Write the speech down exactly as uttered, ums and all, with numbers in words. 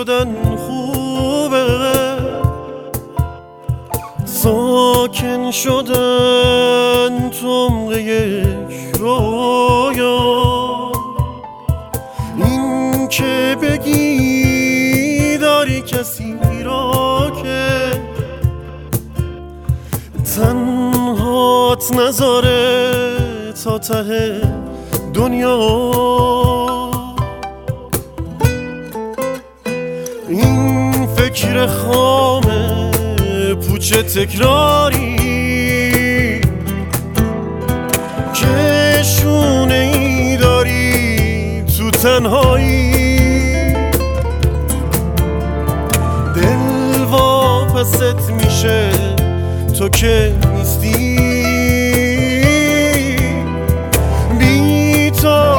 شدن خوبه، ساکن شدن تو عمق یک رویا. این که بگی داری کسی را که تنهات نذاره تا ته دنیا. این فکر خامه پوچه تکراری که شونه ای داری تو تنهایی. دل واپست میشه تو که نیستی، بی تو